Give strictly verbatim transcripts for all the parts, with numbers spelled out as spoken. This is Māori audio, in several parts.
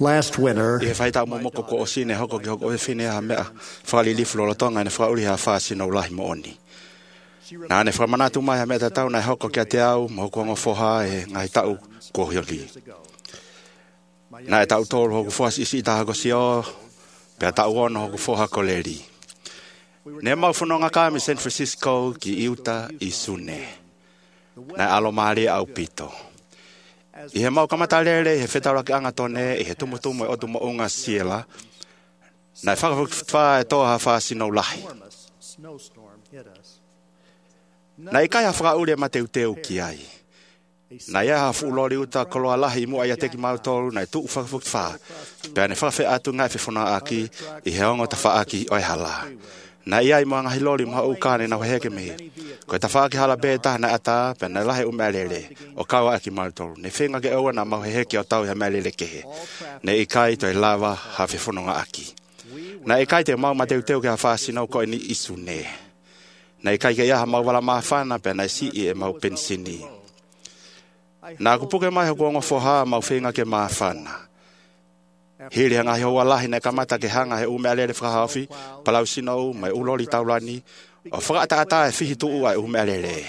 Last winter, e fai ta mo mo ko ko sine hoko ki hoko e fine ha mea whali li flolo tonga ne whauri ha whasi no lahi mo oni. Nā ne whamanatu mai ha mea tau na hoko kia te au mo hoko ngo whoha e ngai tau kohioli. Nā e tau tōru hoko whasi isi ta hako si o pia tau ono hoko whoha ko leri. Ne mau whanonga ka me San Francisco ki Iuta i Sune. Nā alo maari au pito. I he mau kamata lere, he whetara ki anga tone, i he tumutumu e otu mo unga siela. Nā e whakawhukitwha e toha whasi no lahi. Nā i kai ha whakaure ma teu teu ki ai. Nā ia ha whulori uta koloa lahi mua ia teki mau tolu, nā i tuu whakawhukitwha. Pea ne whakawhi atu ngai whiwhuna aki, i he ongo ta whaaki oi hala. Nā ia i mua ngahi lori mua ukane na waheke mihi. Koe ta whaaki hala be taha na ata, pea na lahe umealele, o kawa aki mau tolu. Ne whenga ke aua na mau heheke o tau he mealele kehe. Ne i kai toi lava ha whiwhununga aki. Nā i kai te mau ma teu teu ke ha whaasinau koe ni isu ne. Nā i kai ke iaha mau wala maa whana, pea na si i e mau pensini. Nā kupuke mai ho kuongo whoha mau whenga ke maa whana. Hiri hanga hi hoa lahi ne kamata ke hanga he umealele whakahawhi, palau sinou mai ulori taulani, o whakata ata e whihi tuu ai umealele.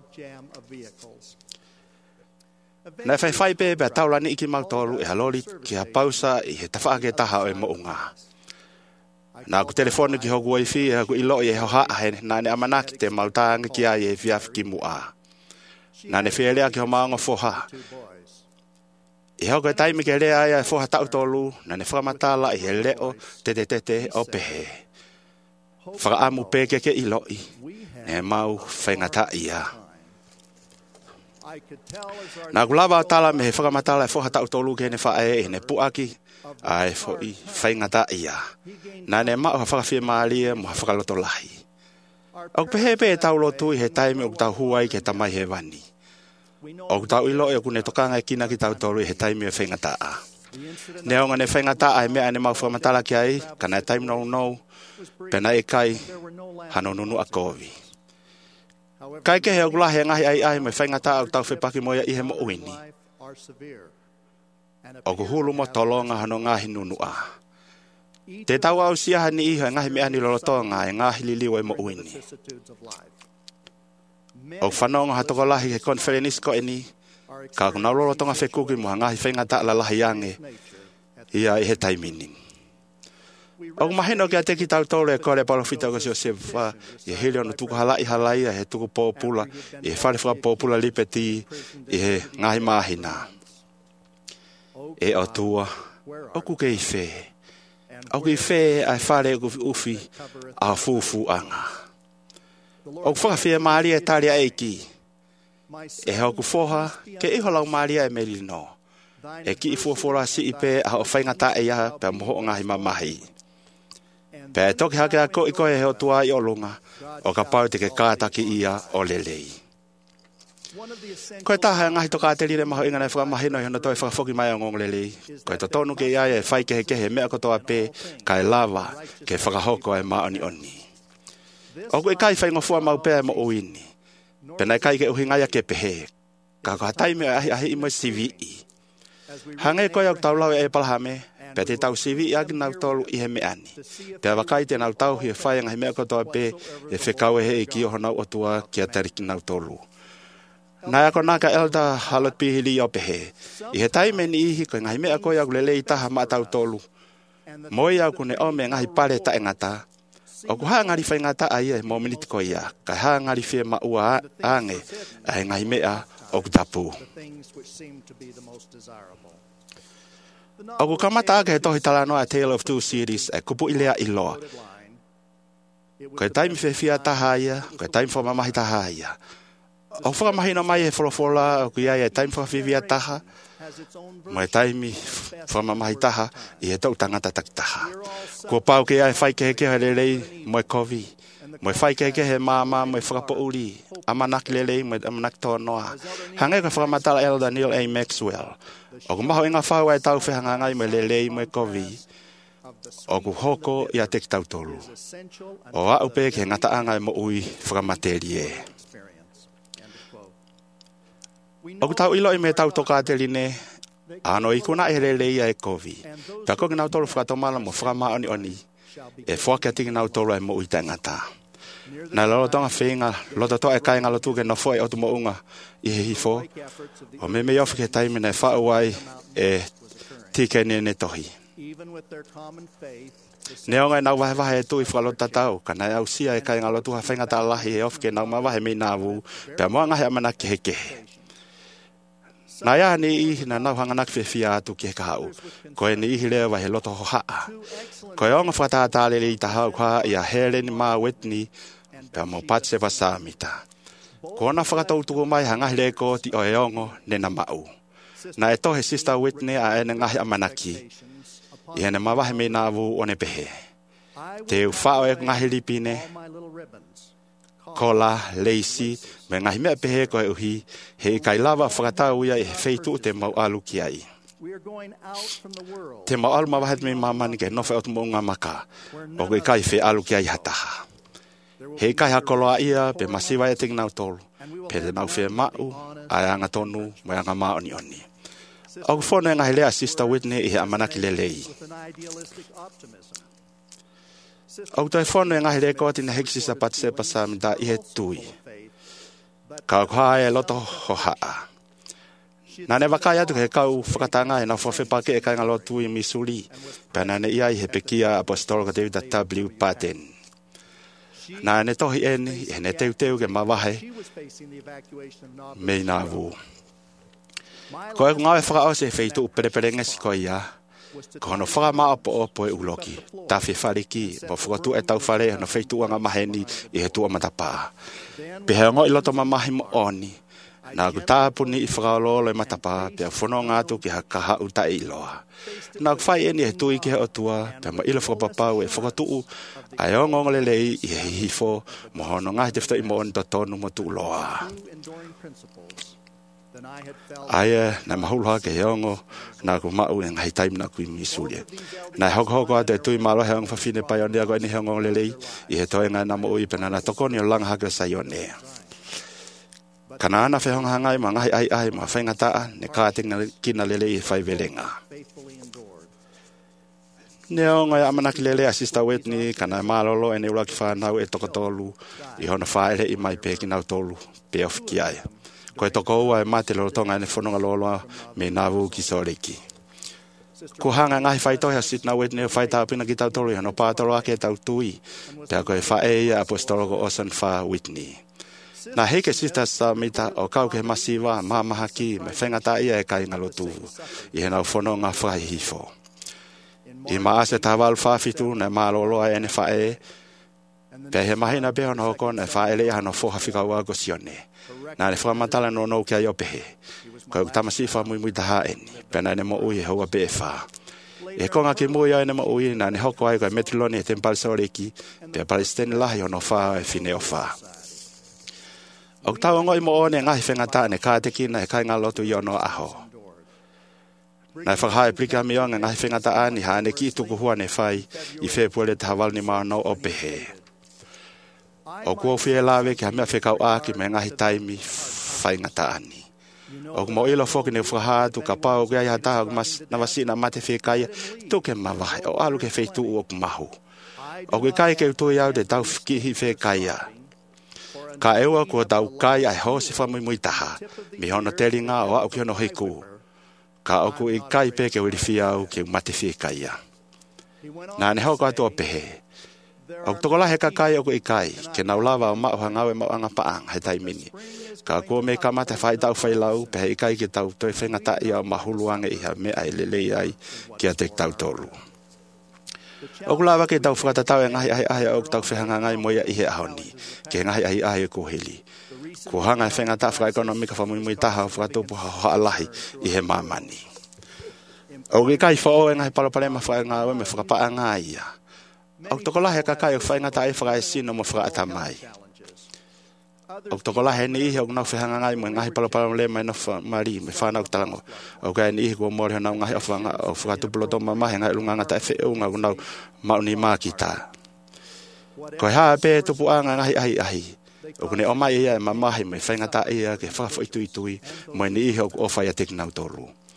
Nā whai whai pe pia taulani iki mau tolu e halori ki ha pausa i he tawhaake taha o e mounga. Nā ku telefonu ki hoku waifi e haku ilo i e hoa he nā ne amanaki te mautanga ki ai e viafi ki mua. Nā ne whielea ki ho maonga whoha. I hoko e taimi ke rea ia e whoha tau tolu, na ne whakamatala i he leo te te te te o pehe. Whakaamu peke ke i loi, ne mau whaingata ia. Nā kulawa o tala me he whakamatala e whoha tau tolu ke ne whae e ne puaki, a e whoi whaingata ia. Nā ne mau ha whakawhia maalia mo ha whakaloto lahi. O pehe pe e tau lotu i he taimi o tau huai ke tamai he wani. O tau ilo e kune tokanga e kina ki tau tolu i he taimi e whaingataa. Ne onga ne whaingataa e mea ne mau whakamatala ki ai, kana e taimi nou nou, pena e kai, hano nunu a kovi. Kai ke he o kulahi e ngahi ai ai me whaingataa o tau whepaki moia i he mo uini. O kuhulu mo tolonga hano ngahi nunu a. Te tau au siaha ni iho e ngahi mea ni lolotonga e ngahi liliwa e mo uini. O whanonga hatoko lahi he konferenisko e ni, ka kuna lolo tonga whekuki mua ngahi whaingata la lahi ange, ia i he taiminin. O mahino ki a teki tau tole e kore palofita o kasi o sewa, i he leo no tuku halai halai, he tuku pōpula, i he wharewha pōpula lipeti, i he ngahi mahina. E o tua, o ku kei whe, o ki whe ai whare ufi ufi a fufu anga. O whakawhia Maria e taria eiki. E hau ku whoha, ke iho lau Maria e merino. E ki i fuafora si i pe a o whaingata e iaha pe moho o ngahi mamahi. Pe e toki hake a ko i koe he o tua i o lunga, o ka pau te ke kātaki ia o lelei. Koe taha e ngahi toka te rire maho ingana e whakamahino i hono toi whakafoki mai o ngong lelei. Koe to tonu ke ia e whai ke he kehe mea kotoa pe, ka e lava ke whakahoko e maoni oni. O koe kai whai ngofua mau pēr mo uini. Pena kai ke uhi ngaya ke pehe. Ka koha taime ahi ahi imo C V I. Hange koe au tau lau e palhame. Pea te tau C V I agi nau tolu i he me ani. Pea wakai te nau tau hi e whai ngahi mea kotoa pē. E whekau e he i ki oho nau o tua ki a tariki nau tolu. Nai ako naka elda halot pihili o pehe. I he taime ni ihi koe ngahi mea koe au lelei taha ma tau tolu. Moi au kune ome ngahi pare ta engata. O ku haa ngari whaingata ai e mo miniti ko ia, ka haa ngari whia maua aange ai ngai mea o ku tapu. O ku kamata ake he tohi talano a Tale of Two Cities e kupu ilea iloa. Ko e taimi whiwhia taha ia, ko e taimi whamamahi taha ia. O whakamahino mai e wholofola, o ku ia e taimi whawhiwia taha, mo e taimi whamamahi taha, i he tau tangata takitaha. Kua pau ke ai whai ke he kehe lelei mo e kovi. Mo e whai ke he kehe mama mo e whakapo uri. Amanaki lelei mo e amanaki tonoa. Hange ka whakamatala elda Neil A. Maxwell. O ku maho inga whau ai tau whehangangai mo e lelei mo e kovi. O ku hoko i a teki tau tolu. O a upe ke ngata anga mo ui whakamaterie. O ku tau ilo i me tau toka te line, Ano i kuna e lele ia e kovi. Pea koki nau tolu whakatomala mo whakama oni oni. E whakatiki nau tolu e mo uita ngata. Na lalo tonga whenga, loto toa e kai ngalo tuke no fo e otu mo unga i he hifo. O me me ofi ke taimi na e whauai e tike ne ne tohi. Ne onga nau wahe wahe e tui whakalota tau, ka nai au sia e kai ngalo tuha whenga ta lahi e ofi ke nau ma wahe me nāwu, pea mua ngahe amana kehe kehe. Na ia ni ihi na nau hanganak whiwhia atu ki he kahau. Koe ni ihi lea wahe loto ho haa. Koe onga whakatātāle li tahau kwa ia Helen Ma Whitney, pea mo patse wasamita. Kona whakatautuku mai hangahi le ko ti o e ongo ne na mau. Na e tohe Sister Whitney a ene ngahi amanaki. I hene mawahe me nāwu o ne pehe. Te u whao e ngahi lipine. Kola, Lacey, me ngahi mea pehe koe uhi, he kai lava whakatau ia e feitu te mau alu ki ai. Te mau alu mawahet me mamani ke nofe o tumo unga maka, o koe kai fe alu ki ai hataha. He kai hakoloa ia pe masiwa e ting nau tolu, pe te nau fe mau, ai anga tonu, mai anga maoni oni. Au whone ngahi lea Sister Whitney i he amanaki lelei. Au tai whono e ngahi reko ati na hekisi sa patse pasami da i he tui. Ka kua e loto ho haa. Nā ne wakai atu ke kau whakatanga e na whawhepake e kainga lotu i Missouri. Pea nā ne ia i he pekia apostolika David W. Patten. Nā ne tohi eni e ne teu teu ke mawahe mei nā wu. Ko e ngawe whakao se feitu upereperengesi ko ia. Ko no whaka maa po o po e uloki. Ta whi whariki, mo whakatu e tau whare, no wheitu anga maheni i he tua matapaa. Pehea ngo i loto mamahi mo oni. Nā ku tāpuni i whakaololo e matapaa, pia whono ngātu ki ha kaha uta i loa. Nā ku whai eni e tui ki he o tua, pia ma ilo whakapapau e whakatuu, ai o ngongole lei i he hifo, mo hono ngahi te whita i mo oni to tonu mo tu loa. Aia na mahulha ke heongo na ku mau en hai time na ku Missouri. Na hoko hoko ate tui malo heong fa fine pa yon dia ko ni heongo lelei i he toenga na mo i pena na toko ni lang ha ke sayone. Kana na fe hong hangai ma ngai ai ai ma fainga ta ne ka ting na kina lelei fai velenga. Neo ngai amana ki lelei Sister Whitney kana malolo ene ula ki fa na e toko tolu i hona fa ele i mai pe ki na tolu pe of ki ai. Ko e toko ua e mate loro tonga ene whanonga loloa me nāwu ki soreki. Ko hanga ngahi whaitohi a Sister Whitney o whaitau pina ki tau tolu hano pātoro ake tau tui. Pea ko e whae ia apostoloko Osan Wha Whitney. Nā heike Sister Samita o kau ke masiwa mamaha ki me whengata ia e kai ngalotu. I he nau whanonga whai hifo. I maase tāwalu whawhitu na māloloa ene whae. Pea he mahina beho na hoko na whae lea hano whohawhika ua ko sione. Nā ne whamatala no no kia i opehe. Ko e tamasi wha mui mui taha eni. Pea nā ne mo ui he haua be wha. E konga ki mui ai ne mo ui nā ne hoko ai koe metriloni e tempal soreki. Pea palestini lahi o no wha e fine o wha. O tau ngoi mo o ne ngahi whengata ne kāteki na e kai ngā lotu i ono aho. Nā e whakaha e plika mi o ngā ngahi whengata ani ha ne ki tuku hua ne whai i whepule te hawal ni maa no opehe. O kua whie lawe ki ha mea whekau aki me ngahi taimi whaingata ani. O kumo ilo whoki ne whakahatu ka pao kia iha taha na wasina mate whekaya tuke mawahe o alu ke wheitu u o kumahu. O kui kai ke utui au te tau kihi whekaya. Ka eua kua tau kai ai hosi whamui mui taha. Mi hono teri ngā o au ki hono hiku. Ka o ku i kai pe ke uriwhi au ke mate whekaya. Nā ne hoko atu o pehe. O tokola he kakai o ko ikai, ke nau lava o mao hangawe mao anga paang he taimini. Ka kua me kamate whai tau whai lau, pe he ikai ke tau toi whengata ia o mahuluanga iha me ai lelei ai ki a te tau tolu. O kulawa ke tau whakatatau e ngahi ahi ahi o tau whehanga ngai moia ihe ahoni, ke ngahi ahi ahi ko heli. Ko hanga e whengata whaka ekonomika whamui mui taha o whakatupu haalahi ihe mamani. O ikai whao e ngahi palopalema whaengawe me whakapaanga ia. O tokola he kakai o whaingata e whaka e sino mo whaka atamai. O tokola he ni ihi o nau whihanga ngai mo ngahi palopala le mai no mari me whanau talango. O kai ni ihi kua mori ho nau ngahi o whanga o whakatupulo tō mamahe ngai lunga ngata e whe unga o nau mauni mākita. Ko he haa pē tupu anga ngahi ahi ahi. O kune o mai ia e mamahe me whaingata ia ke whakafo itui tui mo ni ihi o o whai a teki nau tolu.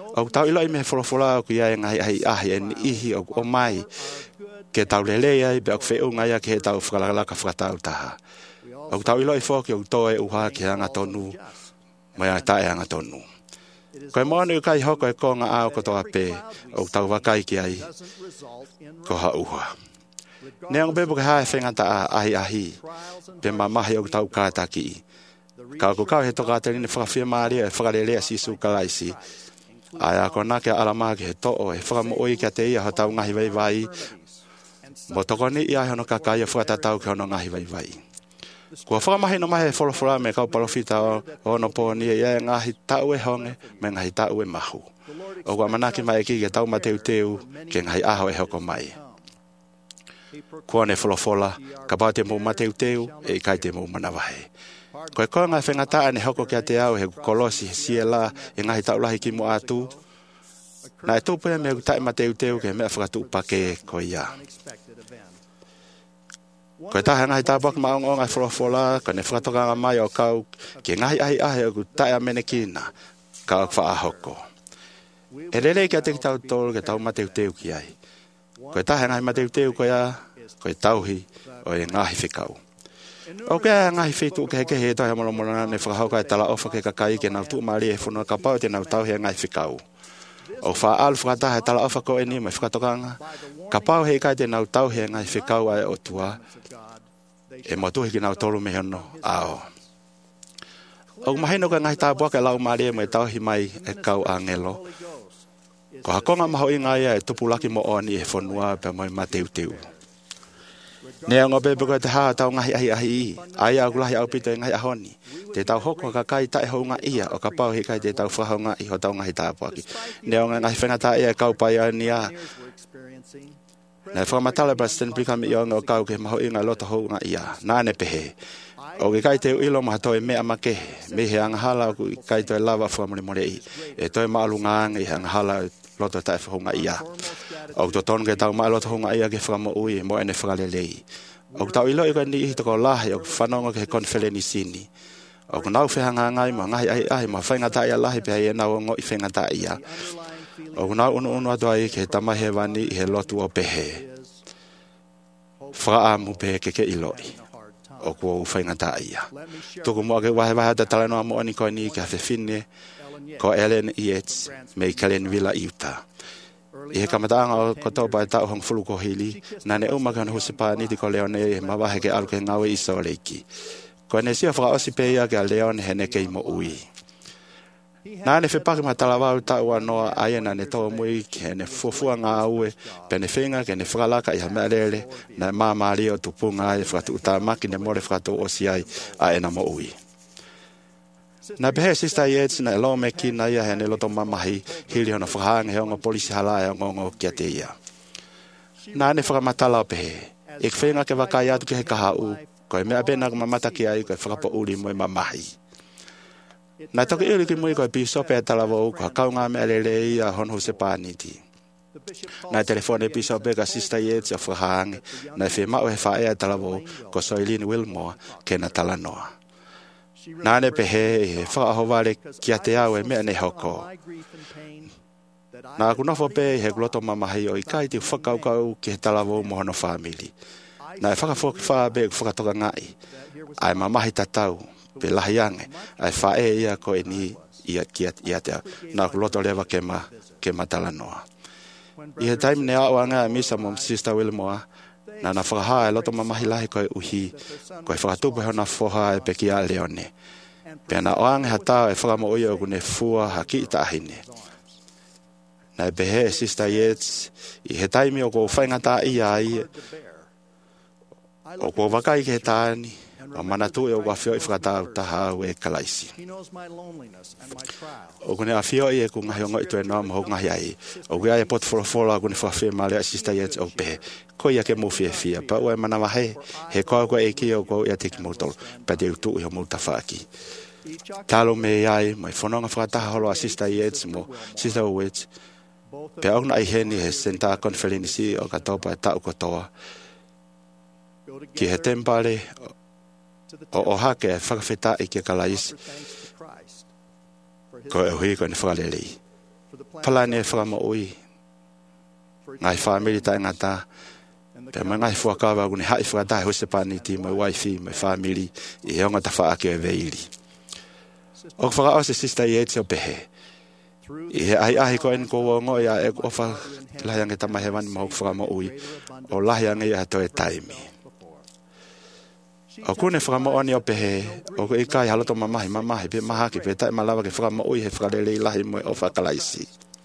O tau ilo i me wholofola ku ia ngai ai ahi en ihi o o mai ke tau lele ai be o wheunga ia ke tau whakalaka whakatau taha. O tau ilo i whoki o toe uha ki hanga tonu mai a tae hanga tonu. Koe moana u kai hoko e konga ao kotoa pe o tau wakai ki ai ko ha uha. Neang bebo ke hae whengata a ahi ahi pe mamahi o tau kātaki. Ka ko kau he toka te rini whakawhia maari e whakarelea sisu kalaisi. Ai a kona ke alama ke he to'o e whakamo oi kia te ia ho tau ngahi vai vai. Mo toko ni ia hono kakai e whakatatau ke hono ngahi vai vai. Kua whakamahi no mahe wholofora me kau palofita o ono po ni e ngahi tau e honge me ngahi tau e mahu. O kua manaki mai ki ke tau mateu teu ke ngahi aho e hoko mai. Kua ne wholofola ka pao te mou mateu teu e kai te mou manawahe. Koe koe ngai whengataa ne hoko kia te au he kolosi he siela e ngahi tau lahi ki mo atu. Na e tūpea me u tae mateu teu ke mea whakatu upake ko ia. Koe tahe ngahi tāpok maong o ngai wholofola ko ne whakatoka mai o kau ke ngahi ahi ahe o ku tae a menekina ka o wha ahoko. E lele kia te ki tau tolu ke tau mateu teu ki ai. Koe tahe ngahi mateu teu ko ia koe tauhi o e ngahi whikau. O kea ngahi whitu ke heke he tohe molo molo ne whakahauka e tala ofa ke kakai ke nau tuu maari e whunua ka pau te nau tau he ngahi whikau. O wha alu whakataha e tala ofa ko e ni mai whakatokanga. Ka pau he kai te nau tau he ngahi whikau ai o tua. E motuhi ki nau tolu me hono ao. O mahino ka ngahi tāpua ke lau maari e mai tauhi mai e kau a ngelo. Ko hakonga maho inga ia e tupulaki mo oni e whunua pe moi mateu teu. Nea ngā bebe koe te haa tau ngahi ahi ahi i. Ai au kulahi au pito e ngahi ahoni. Te tau hoko ka kai tae hau ngā ia o ka pau he kai te tau whahau ngā i ho tau ngahi tāpuaki. Nea ngā ngahi whengata ia kau pai au ni a. Nea whakamatala pa sten pika mi o ngā kau ke maho i ngā loto hau ngā ia. Nāne pehe. O ke kai te uilo maha toi mea make. Me he angahala ku kai toi lava whamuri more i. E toi maalu ngā ngi he angahala loto tae whahau ngā ia. O to ton ke tau mai loto hunga ia ke whakamo ui mo ene whakalelei. O tau ilo i koe ni ihi toko lahi o whanonga ke konwheleni sini. O nau whehanga ngai mo ngahi ahi ahi mo whaingata ia lahi pe hei e nau ngo i whaingata ia. O nau unu unu atua i ke tamahe wani i he lotu o pehe. Whakaamu pehe ke ke iloi. O kua u whaingata ia. Tuku mua ke wahe wahe ta talanoa mo ani koe ni ke hawhewhine ko Ellen Yates me i Kalen Villa Iuta. I he kamataanga o koto pai tau hong fulu ko hili, na ne umaka na husipa niti ko leone e mawahe ke alu ke ngawe iso leiki. Ko ne sia whaka osi peia ke a leone he ne kei mo ui. Nā ne whepaki ma talawau tau anoa aia na ne toa mui ke ne fufua ngā ue, pe ne whenga ke ne whakalaka i ha mea lele, na māmaari o tupunga e whakatu utamaki ne more whakatu osi ai a ena mo ui. Na pehe Sister Yates na elo me ki na ia he ne loto mamahi hili hona whakahange he ongo polisi hala e ongo kia te ia. Nā ne whakamatala o pehe. E kwhenga ke wakai atu ke he kahau, ko e mea pena ka mamata ki ai ko e whakapo uri mo e mamahi. Nā toki iri ki mui ko e pisope e talawau ko hakau ngā mea lele ia honhu se pāniti. Nā telefone e pisope ka Sister Yates o whakahange na e whemau he whaea e talawau ko Soilini Wilmore ke na talanoa. Nāne pehe he whakahoware kia te au e mea ne hoko. Nā kunofo pe he gloto mamahi o i kai te whakaukau ki he talawau mohono whamili. Nā e whakafoki whaabe u whakatoka ngai. Ai mamahi tatau, pe lahi ange, ai whae ia ko e ni ia kia ia te au. Nā kuloto lewa ke ma, ke ma talanoa. I he taimi ne au anga misa mom Sister Wilmore, nā na whakaha e loto mamahi lahi koe uhi, koe whakatupu heo na whoha e peki a leone. Pea na oange hatao e whakamo ui o kune fua haki i tahine. Na e pehe Sister Yates, i he taimi o ko whaingata i ai, o ko wakai ke he tāni, o manatu e o kwa whio i whakatau taha au e kalaisi. O kune a whio i e ku ngahi o ngoi tue noa maho ngahi ai, o kia e pot wholofola kune whawhia male a Sister Yates o pehe, ko ia ke mowhia whia, pa ua e mana wahe, he koa koa e ki o ko ia teki motolo, pa te utu i ho mouta whaaki. Talo me ai, mai whanonga whakataha holo a Sister Yates mo Sister Yates, pe au na i heni he senta konferenisi o katopa e tau kotoa, ki he tempare o o hake e whakawheta i ke kalais, ko e hui ko ni whakalelei. palani e whakama ui. Ngai whamiri tai ngata. Pe mai ngai whakawa kune hai whakatai hose paniti mai waifi mai whamiri i heonga ta whaake e veiri. O whakao se sista i eti o pehe. I he ai ahi ko en ko wongo ia e ofa lahiange tamahewani mahok whakama ui o lahiange ia to e taimi. O kune whakama oni o pehe o ko ikai haloto mamahi mamahi pe mahaki pe tai malawa ke whakama ui he whakalele lahi mo o whakalaisi.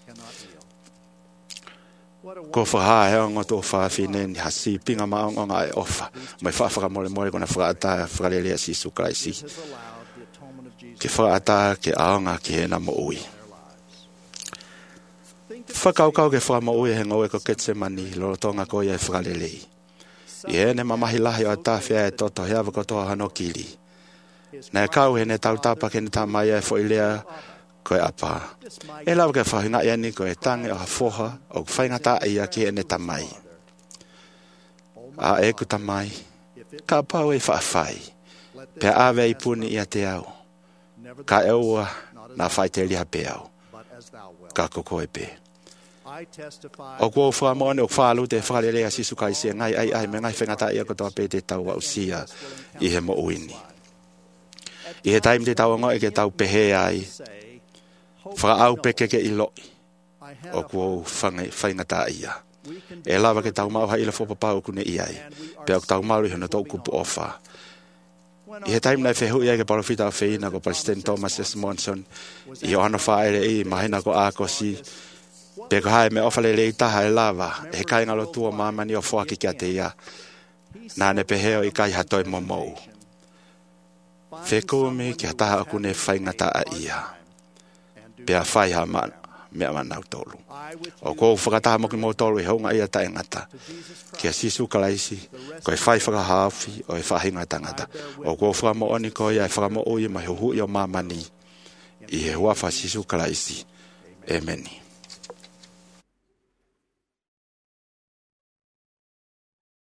Ko whaha he ongo tō whawhine ni hasi pinga maongo ngā e ofa mai whawhaka mole mole kona whakata whakalele a sisu kalaisi. Ke whakata ke aonga ki he na mo ui. Whakaukau ke whakama ui he ngau e ko ketse mani loro tonga ko ia e whakalelei. I he ne mamahi lahi o tāwhia e toto hea wako toa hano kiri. Nā e kau he ne tautapa ke ne tamai e fo ilea ko e apa. E lau ke whahinga ia ni ko e tangi o hafoha o whainga tā ia ki e ne tamai. A e ku tamai, ka pau e whaafai. Pea awe i puni ia te au. Ka e ua nā whai te liha pe au. Ka koko e pe. O kua whaamone o whaalu te whakalelea sisu kai se ngai ai ai me ngai whengata ia kotoa pe te tau au sia i he mo uini. I he taim te tau ngoi ke tau pehe ai. Whaka au peke ke ilo. O kua whaingata ia. E lawa ke tau mau haila whopapau kune iai. Pea o tau mauri hana tau kupu ofa. I he taim nei whehu ia ke parofita o whina ko President Thomas S. Monson. I o hana whaere i mahina ko ākosi. Pe ko hae me ofale le taha e lava, e kai ngalo tua mamani o whaki kia te ia. Nā ne peheo i kai hatoi momou. Wheku me ki hataha aku ne whaingata a ia. Pea whai ha man, mea manau tolu. O kou whakataha moki mo tolu e honga ia tae ngata. Kia sisu kalaisi, ko e whai whakahawhi o e whahinga tangata. O kou whakamo oni ko ia e whakamo ui ma huhu i o mamani. I he huafa sisu kalaisi. Amen.